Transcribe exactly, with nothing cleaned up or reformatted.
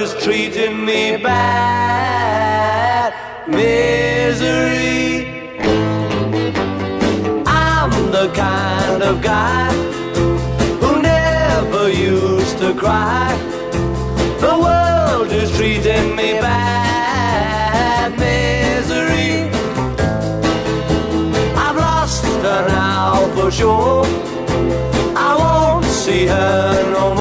is treating me bad. Misery. I'm the kind of guy who never used to cry. The world is treating me bad. Misery. I've lost her now for sure. I won't see her no more.